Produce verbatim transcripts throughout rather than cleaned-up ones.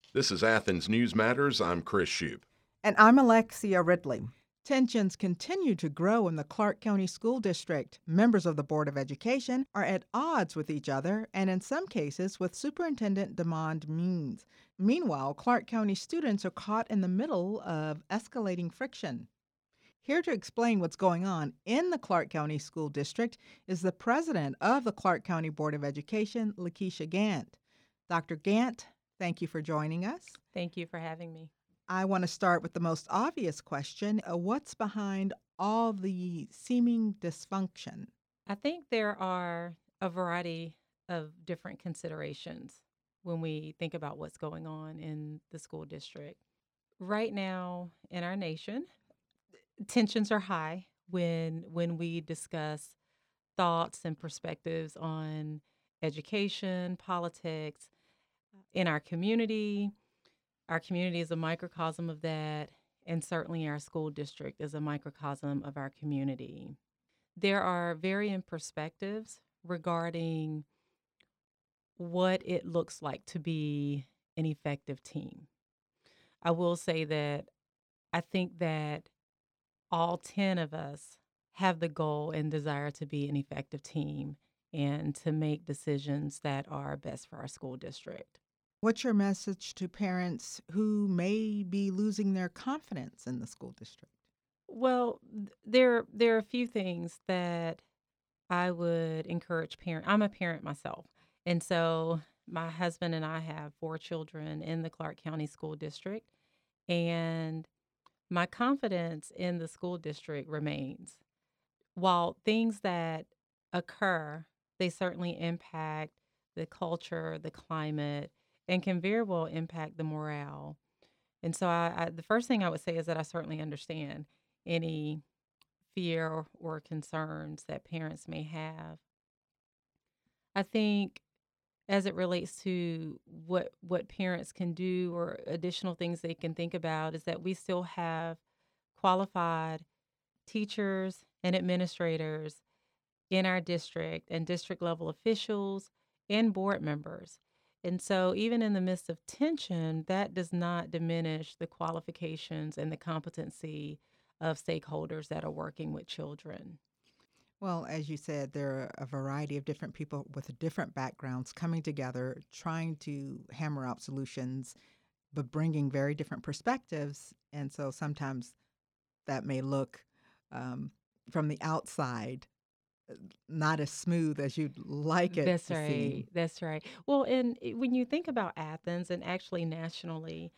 This is Athens News Matters. I'm Chris Shoup. And I'm Alexia Ridley. Tensions continue to grow in the Clark County School District. Members of the Board of Education are at odds with each other and, in some cases, with Superintendent Demond Means. Meanwhile, Clark County students are caught in the middle of escalating friction. Here to explain what's going on in the Clark County School District is the president of the Clark County Board of Education, Lakeisha Gant. Doctor Gant, thank you for joining us. Thank you for having me. I want to start with the most obvious question. Uh, what's behind all the seeming dysfunction? I think there are a variety of different considerations when we think about what's going on in the school district. Right now in our nation, tensions are high when when we discuss thoughts and perspectives on education, politics, in our community. Our community is a microcosm of that, and certainly our school district is a microcosm of our community. There are varying perspectives regarding what it looks like to be an effective team. I will say that I think that all ten of us have the goal and desire to be an effective team and to make decisions that are best for our school district. What's your message to parents who may be losing their confidence in the school district? Well, th- there there are a few things that I would encourage parent. I'm a parent myself, and so my husband and I have four children in the Clark County School District, and my confidence in the school district remains. While things that occur, they certainly impact the culture, the climate, and can very well impact the morale. And so I, I the first thing I would say is that I certainly understand any fear or concerns that parents may have. I think as it relates to what what parents can do or additional things they can think about is that we still have qualified teachers and administrators in our district and district level officials and board members. And so, even in the midst of tension, that does not diminish the qualifications and the competency of stakeholders that are working with children. Well, as you said, there are a variety of different people with different backgrounds coming together, trying to hammer out solutions, but bringing very different perspectives. And so sometimes that may look um, from the outside uh, not as smooth as you'd like it That's to right. seem. That's right. Well, and i- when you think about Athens and actually nationally,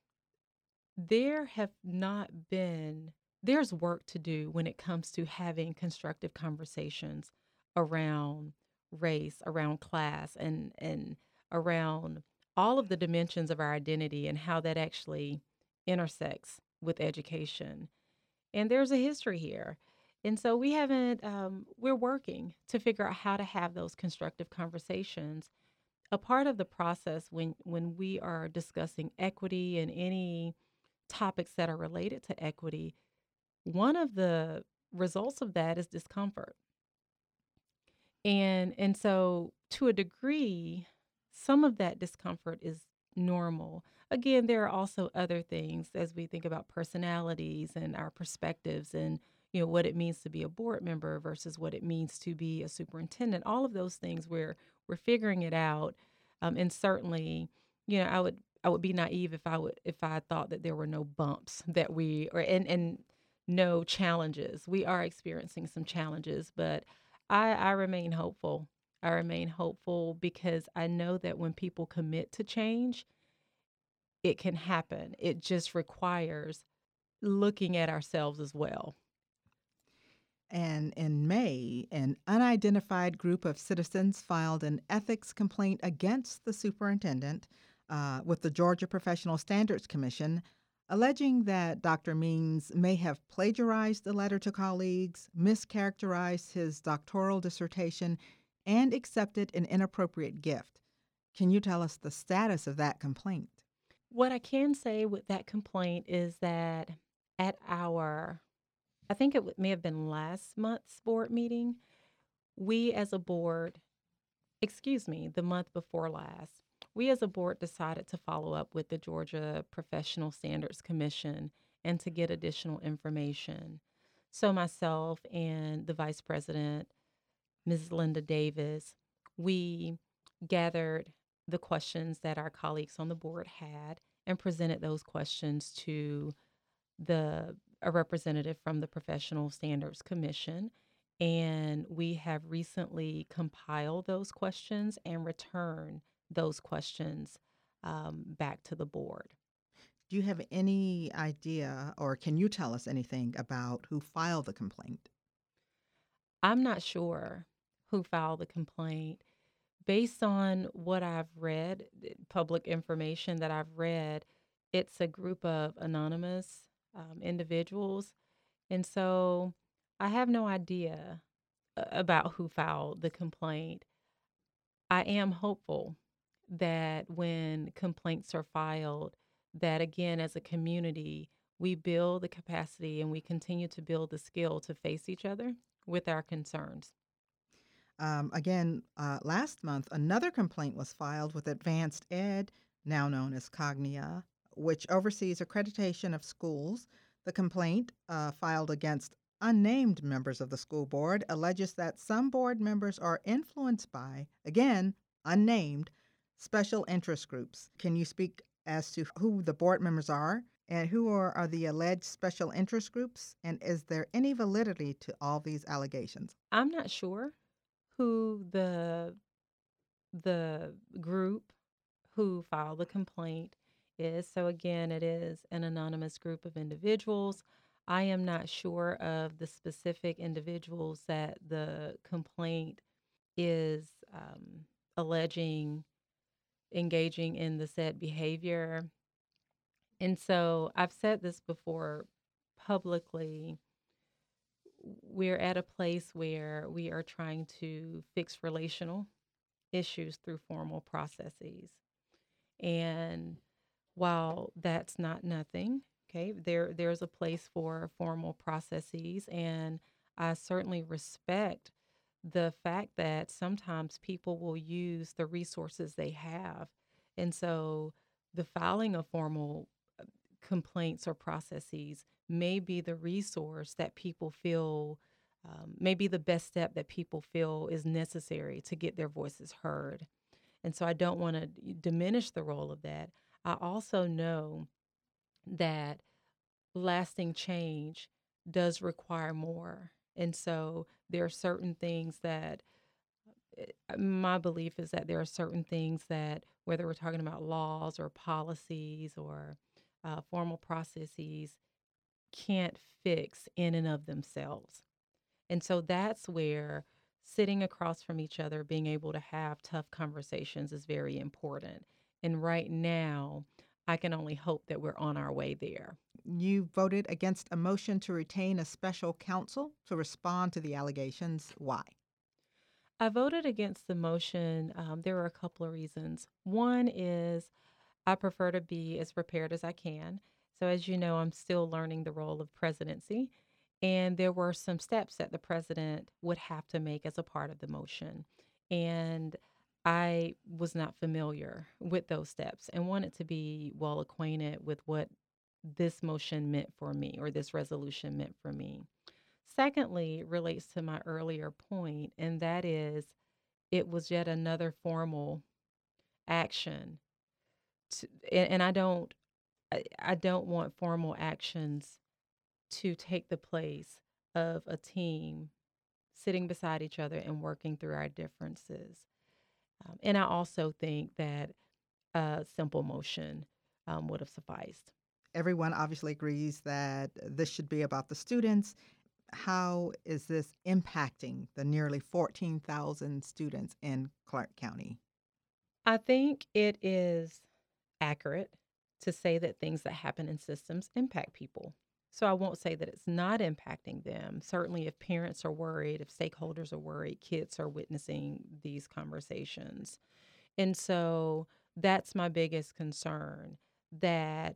there have not been, there's work to do when it comes to having constructive conversations around race, around class, and, and around all of the dimensions of our identity and how that actually intersects with education. And there's a history here. And so we haven't, um, we're working to figure out how to have those constructive conversations. A part of the process when, when we are discussing equity and any topics that are related to equity, one of the results of that is discomfort. And and so to a degree, some of that discomfort is normal. Again, there are also other things as we think about personalities and our perspectives and you know what it means to be a board member versus what it means to be a superintendent. All of those things we're we're figuring it out. Um, and certainly, you know, I would I would be naive if I would if I thought that there were no bumps that we or and and no challenges. We are experiencing some challenges, but I, I remain hopeful. I remain hopeful because I know that when people commit to change, it can happen. It just requires looking at ourselves as well. And in May, an unidentified group of citizens filed an ethics complaint against the superintendent uh, with the Georgia Professional Standards Commission, alleging that Doctor Means may have plagiarized the letter to colleagues, mischaracterized his doctoral dissertation, and accepted an inappropriate gift. Can you tell us the status of that complaint? What I can say with that complaint is that at our, I think it w- may have been last month's board meeting, we as a board, excuse me, the month before last, we as a board decided to follow up with the Georgia Professional Standards Commission and to get additional information. So myself and the vice president, Missus Linda Davis, we gathered the questions that our colleagues on the board had and presented those questions to the a representative from the Professional Standards Commission. And we have recently compiled those questions and returned those questions um, back to the board. Do you have any idea, or can you tell us anything about who filed the complaint? I'm not sure who filed the complaint. Based on what I've read, th- public information that I've read, it's a group of anonymous um, individuals. And so I have no idea uh, about who filed the complaint. I am hopeful that when complaints are filed, that again, as a community, we build the capacity and we continue to build the skill to face each other with our concerns. Um, again, uh, last month, another complaint was filed with Advanced Ed, now known as Cognia, which oversees accreditation of schools. The complaint, uh, filed against unnamed members of the school board, alleges that some board members are influenced by, again, unnamed, special interest groups. Can you speak as to who the board members are and who are, are the alleged special interest groups? And is there any validity to all these allegations? I'm not sure who the the group who filed the complaint is. So again, it is an anonymous group of individuals. I am not sure of the specific individuals that the complaint is um, alleging engaging in the said behavior. And so I've said this before publicly. We're at a place where we are trying to fix relational issues through formal processes. And while that's not nothing, okay, there there's a place for formal processes, and I certainly respect the fact that sometimes people will use the resources they have. And so the filing of formal uh, complaints or processes may be the resource that people feel um, may be the best step that people feel is necessary to get their voices heard. And so I don't want to diminish the role of that. I also know that lasting change does require more. And so there are certain things that uh, my belief is that there are certain things that, whether we're talking about laws or policies or uh, formal processes, can't fix in and of themselves. And so that's where sitting across from each other, being able to have tough conversations is very important. And right now, I can only hope that we're on our way there. You voted against a motion to retain a special counsel to respond to the allegations. Why? I voted against the motion. Um, there were a couple of reasons. One is I prefer to be as prepared as I can. So, as you know, I'm still learning the role of presidency. And there were some steps that the president would have to make as a part of the motion. And I was not familiar with those steps and wanted to be well acquainted with what this motion meant for me or this resolution meant for me. Secondly, it relates to my earlier point, and that is it was yet another formal action. To, and, and I don't, I, I don't want formal actions to take the place of a team sitting beside each other and working through our differences. Um, and I also think that a simple motion um, would have sufficed. Everyone obviously agrees that this should be about the students. How is this impacting the nearly fourteen thousand students in Clark County? I think it is accurate to say that things that happen in systems impact people. So I won't say that it's not impacting them. Certainly, if parents are worried, if stakeholders are worried, kids are witnessing these conversations. And so that's my biggest concern, that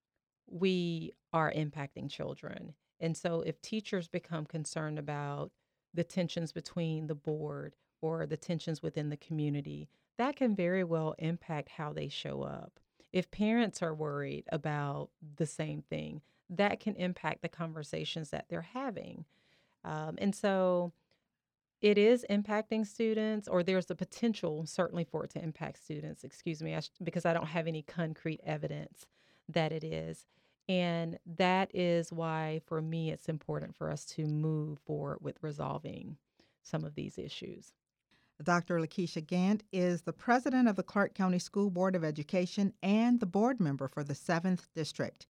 we are impacting children. And so if teachers become concerned about the tensions between the board or the tensions within the community, that can very well impact how they show up. If parents are worried about the same thing, that can impact the conversations that they're having. Um, and so it is impacting students, or there's the potential, certainly, for it to impact students, excuse me, I sh- because I don't have any concrete evidence that it is. And that is why, for me, it's important for us to move forward with resolving some of these issues. Doctor Lakeisha Gant is the president of the Clark County School Board of Education and the board member for the seventh District.